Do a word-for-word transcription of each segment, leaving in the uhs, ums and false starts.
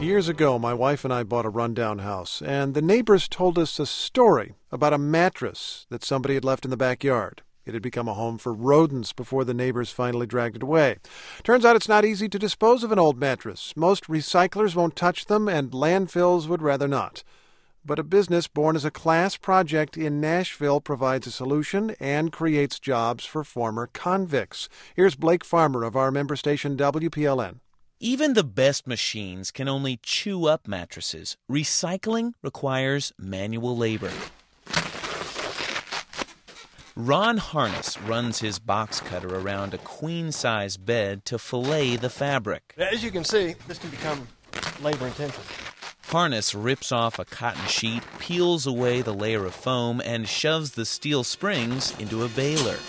Years ago, my wife and I bought a rundown house, and the neighbors told us a story about a mattress that somebody had left in the backyard. It had become a home for rodents before the neighbors finally dragged it away. Turns out it's not easy to dispose of an old mattress. Most recyclers won't touch them, and landfills would rather not. But a business born as a class project in Nashville provides a solution and creates jobs for former convicts. Here's Blake Farmer of our member station W P L N. Even the best machines can only chew up mattresses. Recycling requires manual labor. Ron Harness runs his box cutter around a queen-size bed to fillet the fabric. As you can see, this can become labor-intensive. Harness rips off a cotton sheet, peels away the layer of foam, and shoves the steel springs into a baler.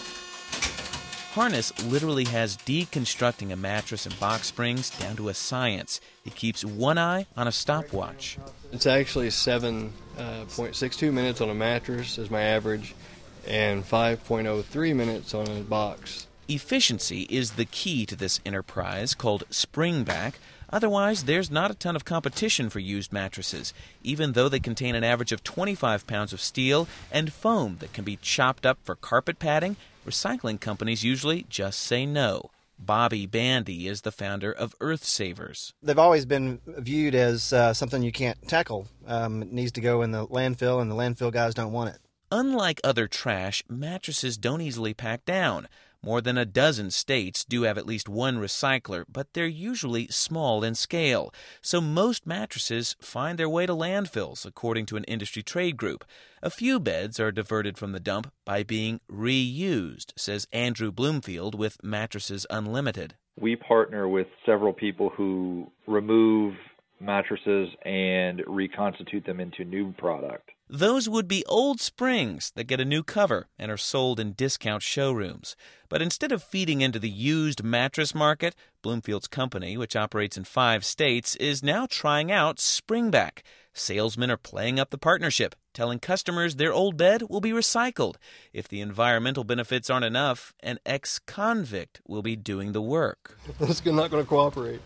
Harness literally has deconstructing a mattress and box springs down to a science. He keeps one eye on a stopwatch. It's actually seven point six two minutes on a mattress is my average, and five point oh three minutes on a box. Efficiency is the key to this enterprise called Springback. Otherwise, there's not a ton of competition for used mattresses, even though they contain an average of twenty-five pounds of steel and foam that can be chopped up for carpet padding. Recycling companies usually just say no. Bobby Bandy is the founder of Earth Savers. They've always been viewed as uh, something you can't tackle. Um, it needs to go in the landfill, and the landfill guys don't want it. Unlike other trash, mattresses don't easily pack down. More than a dozen states do have at least one recycler, but they're usually small in scale. So most mattresses find their way to landfills, according to an industry trade group. A few beds are diverted from the dump by being reused, says Andrew Bloomfield with Mattresses Unlimited. We partner with several people who remove mattresses and reconstitute them into new product. Those would be old springs that get a new cover and are sold in discount showrooms. But instead of feeding into the used mattress market, Bloomfield's company, which operates in five states, is now trying out Springback. Salesmen are playing up the partnership, telling customers their old bed will be recycled. If the environmental benefits aren't enough, an ex-convict will be doing the work. That's not going to cooperate.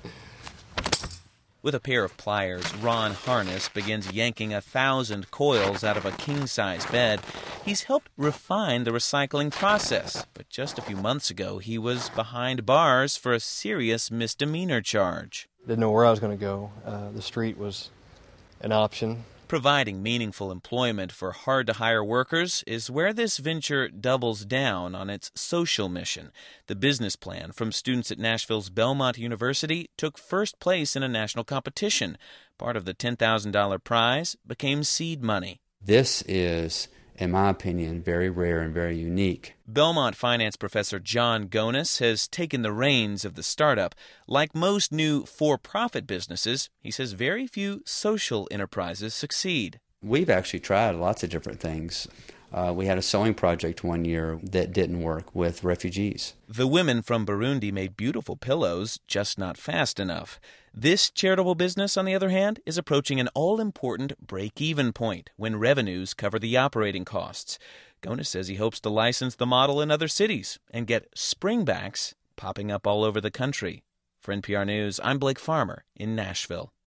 With a pair of pliers, Ron Harness begins yanking a thousand coils out of a king-size bed. He's helped refine the recycling process, but just a few months ago, he was behind bars for a serious misdemeanor charge. Didn't know where I was going to go. Uh, the street was an option. Providing meaningful employment for hard-to-hire workers is where this venture doubles down on its social mission. The business plan from students at Nashville's Belmont University took first place in a national competition. Part of the ten thousand dollars prize became seed money. This is, in my opinion, very rare and very unique. Belmont finance professor John Gonis has taken the reins of the startup. Like most new for-profit businesses, he says very few social enterprises succeed. We've actually tried lots of different things. Uh, we had a sewing project one year that didn't work with refugees. The women from Burundi made beautiful pillows, just not fast enough. This charitable business, on the other hand, is approaching an all-important break-even point when revenues cover the operating costs. Gonis says he hopes to license the model in other cities and get Springbacks popping up all over the country. For N P R News, I'm Blake Farmer in Nashville.